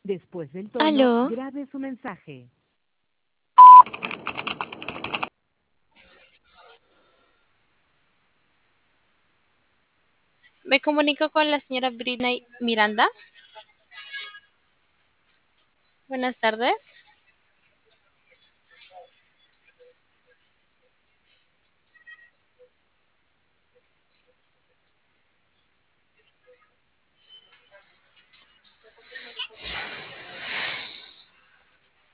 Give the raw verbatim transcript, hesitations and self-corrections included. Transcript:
Después del tono, Aló, grabe su mensaje. me comunico con la señora Britney Miranda. Buenas tardes.